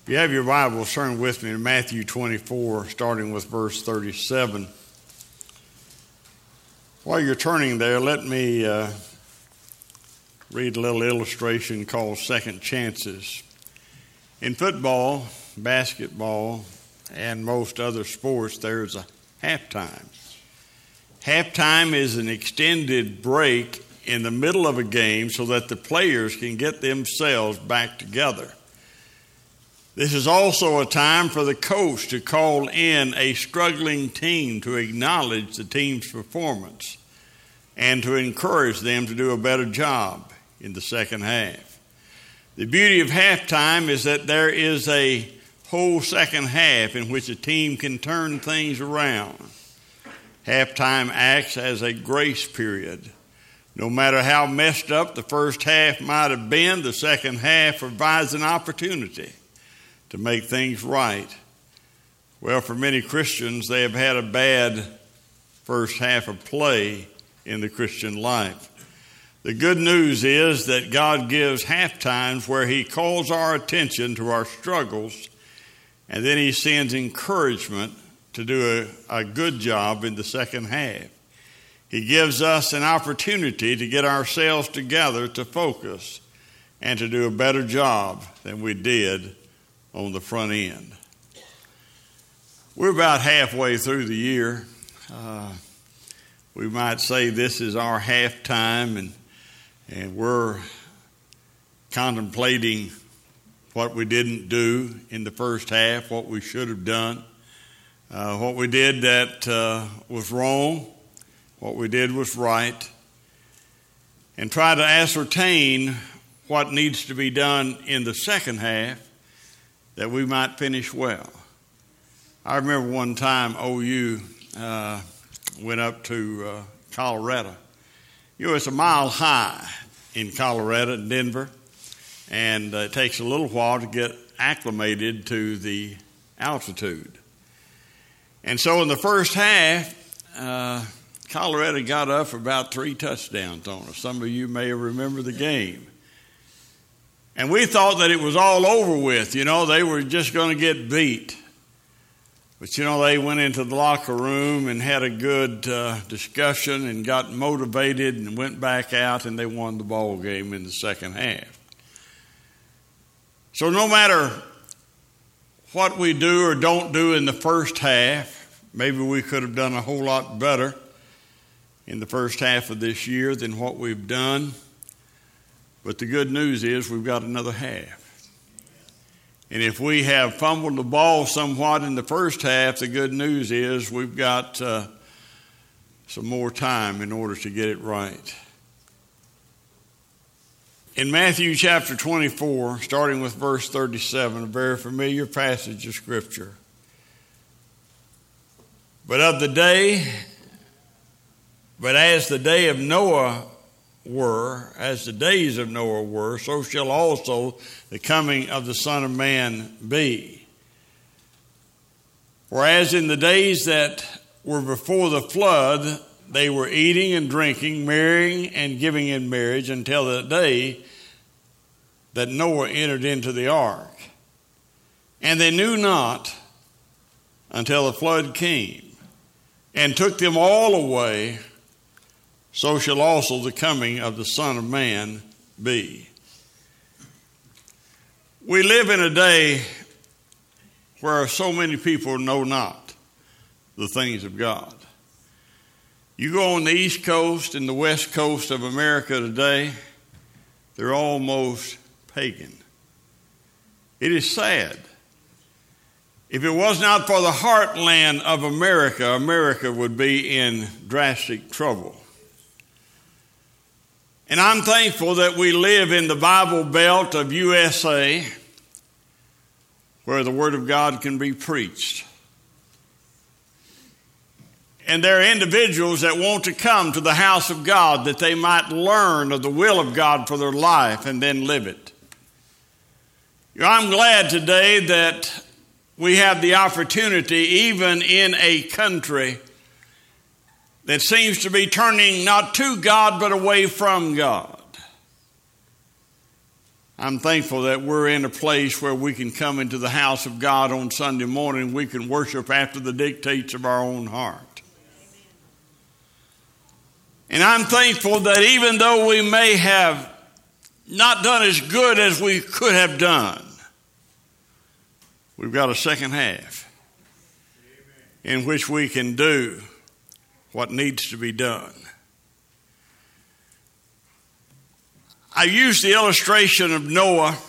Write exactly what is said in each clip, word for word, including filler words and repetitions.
If you have your Bibles, turn with me to Matthew twenty-four, starting with verse thirty-seven. While you're turning there, let me uh, read a little illustration called Second Chances. In football, basketball, and most other sports, there's a halftime. Halftime is an extended break in the middle of a game so that the players can get themselves back together. This is also a time for the coach to call in a struggling team to acknowledge the team's performance and to encourage them to do a better job in the second half. The beauty of halftime is that there is a whole second half in which a team can turn things around. Halftime acts as a grace period. No matter how messed up the first half might have been, the second half provides an opportunity to make things right. Well, for many Christians, they have had a bad first half of play in the Christian life. The good news is that God gives half times where He calls our attention to our struggles, and then He sends encouragement to do a, a good job in the second half. He gives us an opportunity to get ourselves together to focus and to do a better job than we did on the front end. We're about halfway through the year. Uh, we might say this is our halftime, and and we're contemplating what we didn't do in the first half, what we should have done, uh, what we did that uh, was wrong, what we did was right, and try to ascertain what needs to be done in the second half that we might finish well. I remember one time O U uh, went up to uh, Colorado. You know, it's a mile high in Colorado, Denver, and uh, it takes a little while to get acclimated to the altitude. And so in the first half, uh, Colorado got up for about three touchdowns on us. Some of you may remember the game. And we thought that it was all over with. You know, they were just going to get beat. But, you know, they went into the locker room and had a good uh, discussion and got motivated and went back out, and they won the ball game in the second half. So no matter what we do or don't do in the first half, maybe we could have done a whole lot better in the first half of this year than what we've done. But the good news is we've got another half. And if we have fumbled the ball somewhat in the first half, the good news is we've got uh, some more time in order to get it right. In Matthew chapter twenty-four, starting with verse thirty-seven, a very familiar passage of Scripture. But of the day, but as the day of Noah were, as the days of Noah were, so shall also the coming of the Son of Man be. For as in the days that were before the flood, they were eating and drinking, marrying and giving in marriage until the day that Noah entered into the ark. And they knew not until the flood came and took them all away. So shall also the coming of the Son of Man be. We live in a day where so many people know not the things of God. You go on the East Coast and the West Coast of America today, they're almost pagan. It is sad. If it was not for the heartland of America, America would be in drastic trouble. And I'm thankful that we live in the Bible Belt of U S A where the Word of God can be preached. And there are individuals that want to come to the house of God that they might learn of the will of God for their life and then live it. I'm glad today that we have the opportunity, even in a country that seems to be turning not to God but away from God, I'm thankful that we're in a place where we can come into the house of God on Sunday morning. We can worship after the dictates of our own heart. And I'm thankful that even though we may have not done as good as we could have done, we've got a second half in which we can do what needs to be done. I use the illustration of Noah,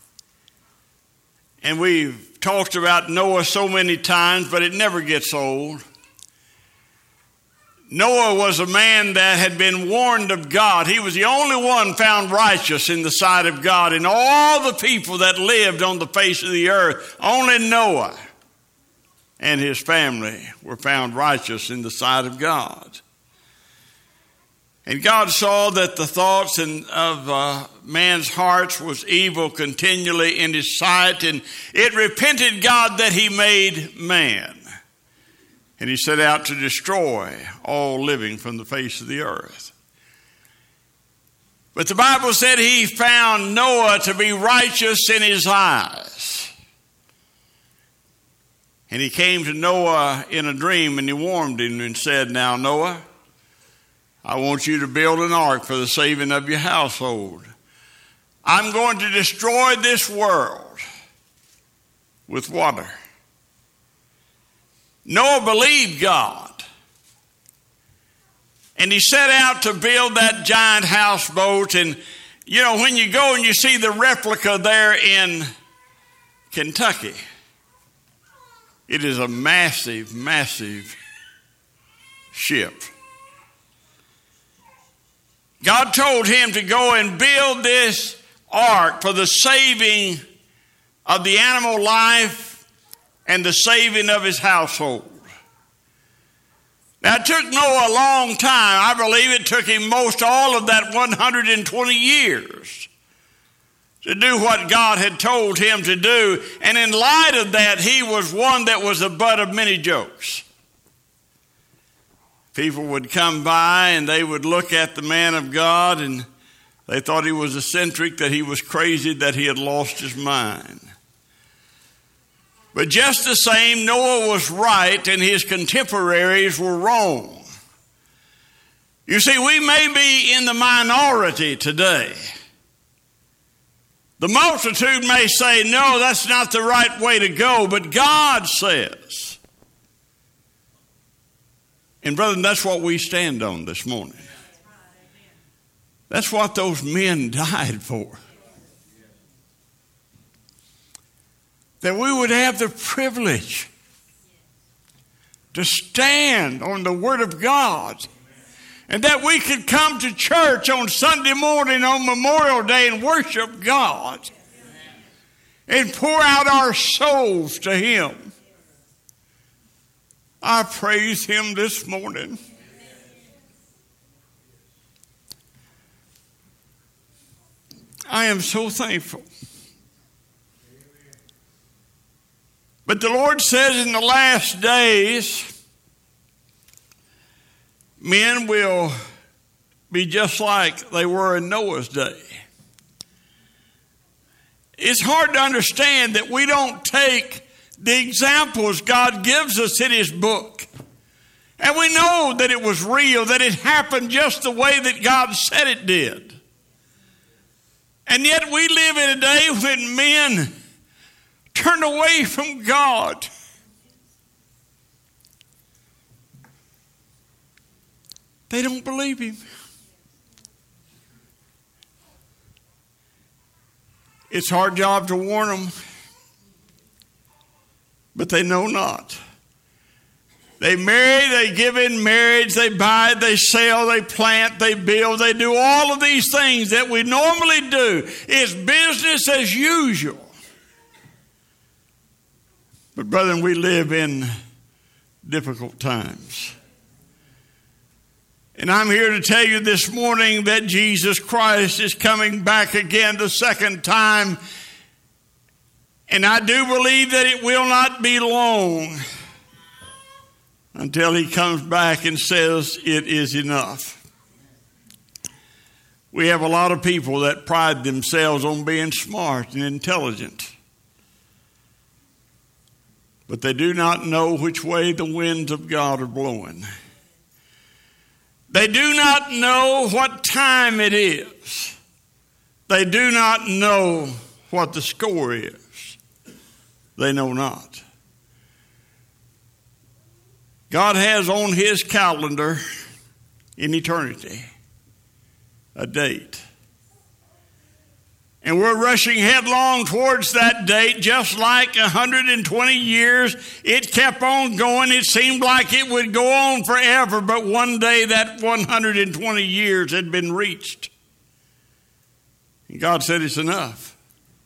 and we've talked about Noah so many times, but it never gets old. Noah was a man that had been warned of God. He was the only one found righteous in the sight of God. And all the people that lived on the face of the earth, only Noah and his family were found righteous in the sight of God. And God saw that the thoughts in, of uh, man's hearts was evil continually in his sight, and it repented God that he made man. And he set out to destroy all living from the face of the earth. But the Bible said he found Noah to be righteous in his eyes. And he came to Noah in a dream, and he warned him and said, "Now, Noah, I want you to build an ark for the saving of your household. I'm going to destroy this world with water." Noah believed God, and he set out to build that giant houseboat. And, you know, when you go and you see the replica there in Kentucky, it is a massive, massive ship. God told him to go and build this ark for the saving of the animal life and the saving of his household. Now, it took Noah a long time. I believe it took him most all of that one hundred twenty years to do what God had told him to do. And in light of that, he was one that was the butt of many jokes. People would come by and they would look at the man of God, and they thought he was eccentric, that he was crazy, that he had lost his mind. But just the same, Noah was right and his contemporaries were wrong. You see, we may be in the minority today. The multitude may say, "No, that's not the right way to go," but God says. And brethren, that's what we stand on this morning. That's what those men died for. That we would have the privilege to stand on the Word of God, and that we could come to church on Sunday morning on Memorial Day and worship God and pour out our souls to Him. I praise Him this morning. I am so thankful. But the Lord says in the last days, men will be just like they were in Noah's day. It's hard to understand that we don't take the examples God gives us in His book. And we know that it was real, that it happened just the way that God said it did. And yet we live in a day when men turn away from God. They don't believe Him. It's our job to warn them, but they know not. They marry, they give in marriage, they buy, they sell, they plant, they build, they do all of these things that we normally do. It's business as usual. But brethren, we live in difficult times. And I'm here to tell you this morning that Jesus Christ is coming back again the second time. And I do believe that it will not be long until He comes back and says it is enough. We have a lot of people that pride themselves on being smart and intelligent. But they do not know which way the winds of God are blowing. They do not know what time it is. They do not know what the score is. They know not. God has on his calendar in eternity a date. And we're rushing headlong towards that date, just like one hundred twenty years. It kept on going. It seemed like it would go on forever, but one day that one hundred twenty years had been reached. And God said, it's enough.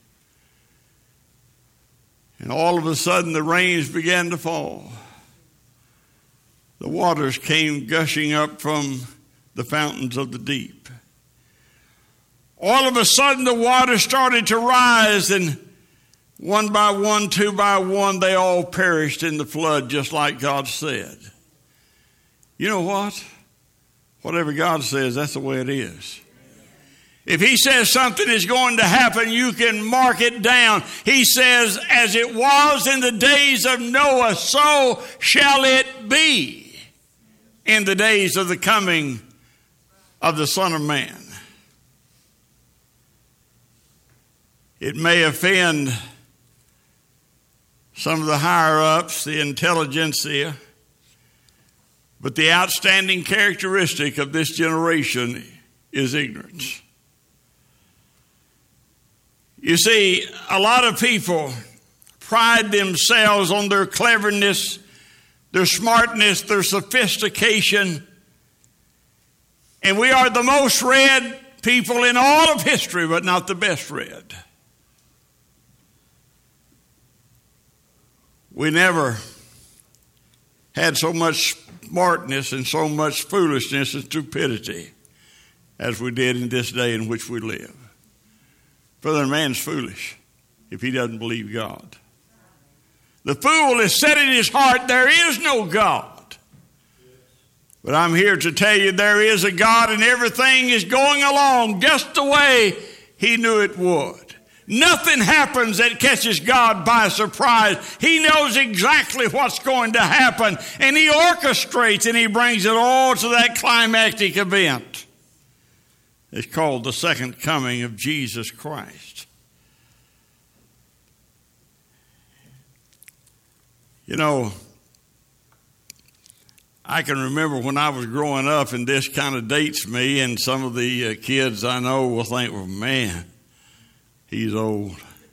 And all of a sudden, the rains began to fall. The waters came gushing up from the fountains of the deep. All of a sudden, the water started to rise, and one by one, two by one, they all perished in the flood, just like God said. You know what? Whatever God says, that's the way it is. If he says something is going to happen, you can mark it down. He says, as it was in the days of Noah, so shall it be in the days of the coming of the Son of Man. It may offend some of the higher-ups, the intelligentsia, but the outstanding characteristic of this generation is ignorance. You see, a lot of people pride themselves on their cleverness, their smartness, their sophistication, and we are the most read people in all of history, but not the best read. We never had so much smartness and so much foolishness and stupidity as we did in this day in which we live. For the man's foolish if he doesn't believe God. The fool has said in his heart, there is no God. But I'm here to tell you there is a God, and everything is going along just the way he knew it would. Nothing happens that catches God by surprise. He knows exactly what's going to happen, and he orchestrates and he brings it all to that climactic event. It's called the second coming of Jesus Christ. You know, I can remember when I was growing up, and this kind of dates me, and some of the uh, kids I know will think, well, man, he's old.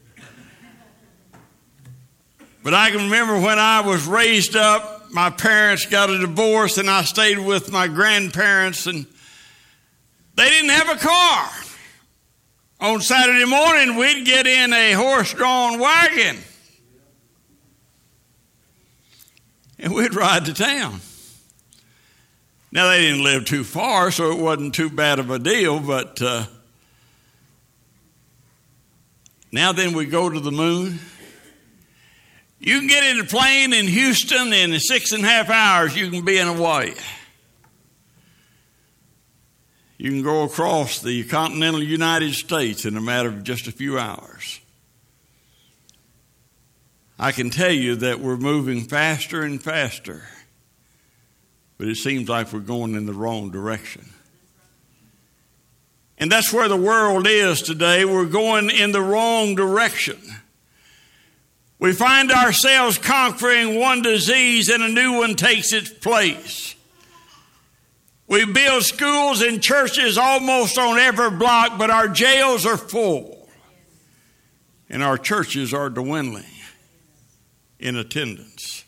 But I can remember when I was raised up, my parents got a divorce, and I stayed with my grandparents, and they didn't have a car. On Saturday morning, we'd get in a horse-drawn wagon, and we'd ride to town. Now, they didn't live too far, so it wasn't too bad of a deal, but uh, now then we go to the moon. You can get in a plane in Houston in six and a half hours, you can be in Hawaii. You can go across the continental United States in a matter of just a few hours. I can tell you that we're moving faster and faster, but it seems like we're going in the wrong direction. And that's where the world is today. We're going in the wrong direction. We find ourselves conquering one disease and a new one takes its place. We build schools and churches almost on every block, but our jails are full. And our churches are dwindling in attendance.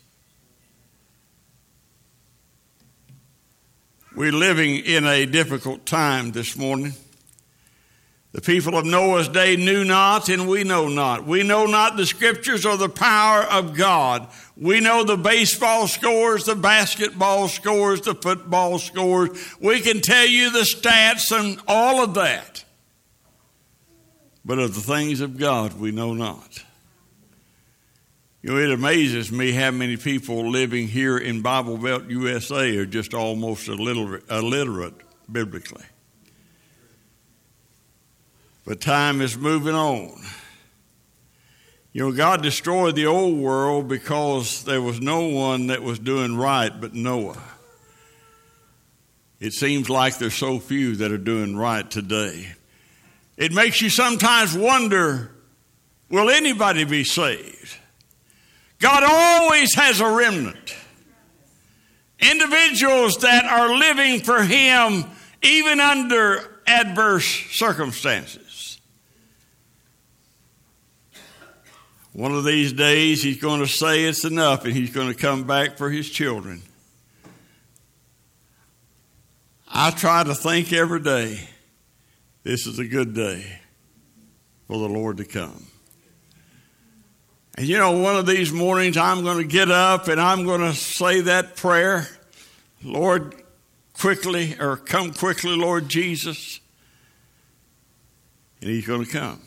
We're living in a difficult time this morning. The people of Noah's day knew not, and we know not. We know not the scriptures or the power of God. We know the baseball scores, the basketball scores, the football scores. We can tell you the stats and all of that. But of the things of God, we know not. You know, it amazes me how many people living here in Bible Belt, U S A are just almost illiterate, illiterate biblically. But time is moving on. You know, God destroyed the old world because there was no one that was doing right but Noah. It seems like there's so few that are doing right today. It makes you sometimes wonder, will anybody be saved? God always has a remnant. Individuals that are living for Him even under adverse circumstances. One of these days, He's going to say it's enough, and He's going to come back for His children. I try to think every day, this is a good day for the Lord to come. And you know, one of these mornings, I'm going to get up and I'm going to say that prayer, Lord, quickly, or come quickly, Lord Jesus. And He's going to come.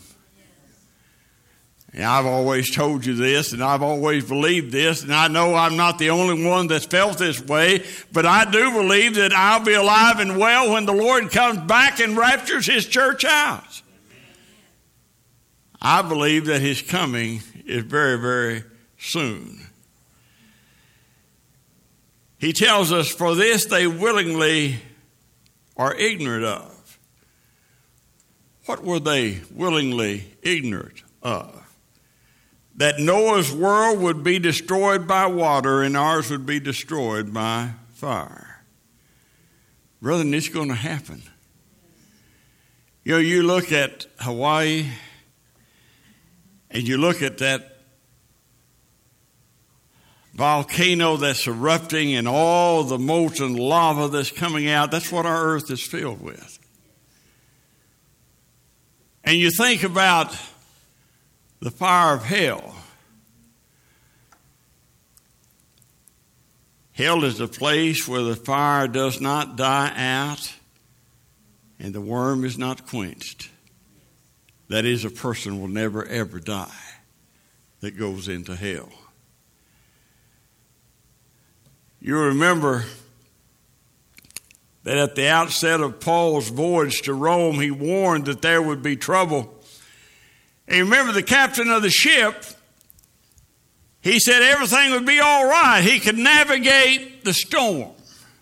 And I've always told you this, and I've always believed this, and I know I'm not the only one that's felt this way, but I do believe that I'll be alive and well when the Lord comes back and raptures His church out. I believe that His coming is very, very soon. He tells us, for this they willingly are ignorant of. What were they willingly ignorant of? That Noah's world would be destroyed by water and ours would be destroyed by fire. Brethren, it's going to happen. You know, you look at Hawaii and you look at that volcano that's erupting and all the molten lava that's coming out. That's what our earth is filled with. And you think about the fire of hell. Hell is a place where the fire does not die out and the worm is not quenched. That is, a person will never, ever die that goes into hell. You remember that at the outset of Paul's voyage to Rome, he warned that there would be trouble. And you remember the captain of the ship, he said everything would be all right. He could navigate the storm.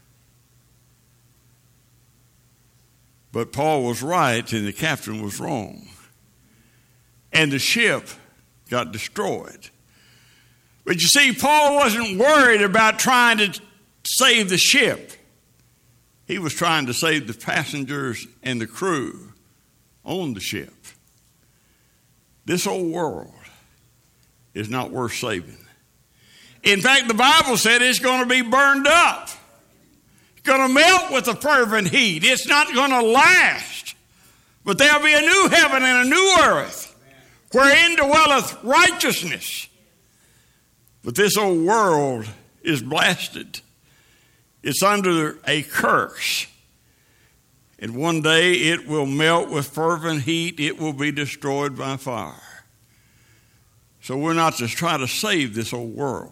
But Paul was right and the captain was wrong. And the ship got destroyed. But you see, Paul wasn't worried about trying to save the ship. He was trying to save the passengers and the crew on the ship. This old world is not worth saving. In fact, the Bible said it's going to be burned up. It's going to melt with a fervent heat. It's not going to last. But there'll be a new heaven and a new earth wherein dwelleth righteousness. But this old world is blasted. It's under a curse. And one day it will melt with fervent heat. It will be destroyed by fire. So we're not to try to save this old world,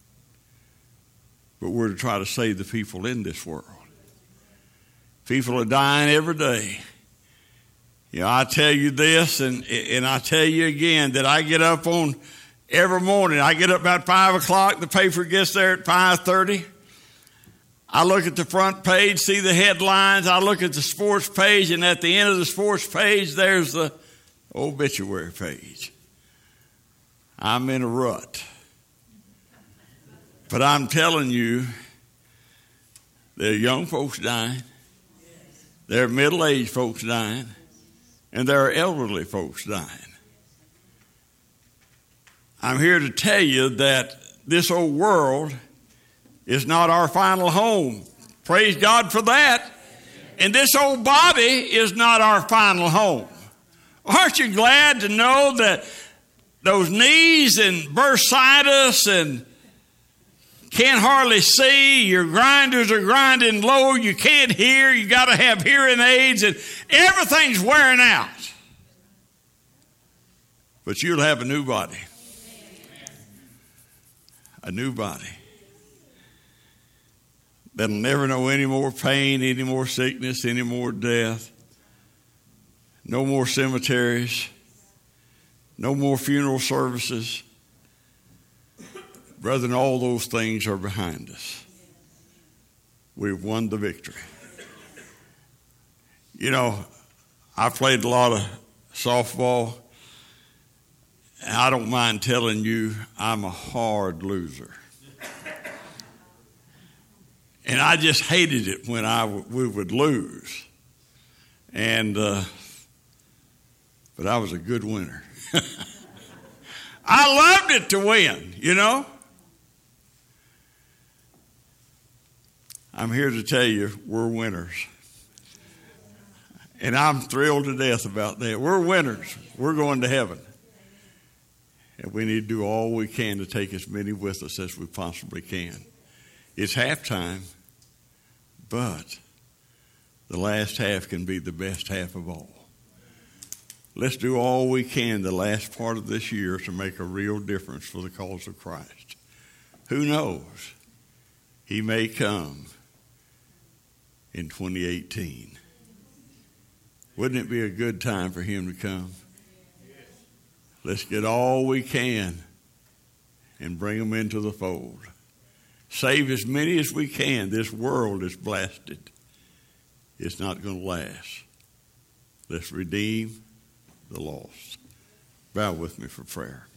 but we're to try to save the people in this world. People are dying every day. You know, I tell you this, and, and I tell you again, that I get up on every morning. I get up about five o'clock. The paper gets there at five thirty. I look at the front page, see the headlines. I look at the sports page, and at the end of the sports page, there's the obituary page. I'm in a rut. But I'm telling you, there are young folks dying. There are middle-aged folks dying. And there are elderly folks dying. I'm here to tell you that this old world is not our final home. Praise God for that. And this old body is not our final home. Aren't you glad to know that those knees and bursitis and can't hardly see, your grinders are grinding low, you can't hear, you got to have hearing aids, and everything's wearing out. But you'll have a new body. A new body. That'll never know any more pain, any more sickness, any more death. no more cemeteries, no more funeral services. Brethren, all those things are behind us. We've won the victory. You know, I played a lot of softball, and I don't mind telling you I'm a hard loser. And I just hated it when I w- we would lose. And uh, but I was a good winner. I loved it to win, you know. I'm here to tell you we're winners. And I'm thrilled to death about that. We're winners. We're going to heaven. And we need to do all we can to take as many with us as we possibly can. It's halftime, but the last half can be the best half of all. Let's do all we can the last part of this year to make a real difference for the cause of Christ. Who knows? He may come in twenty eighteen. Wouldn't it be a good time for him to come? Let's get all we can and bring them into the fold. Save as many as we can. This world is blasted. It's not going to last. Let's redeem the lost. Bow with me for prayer.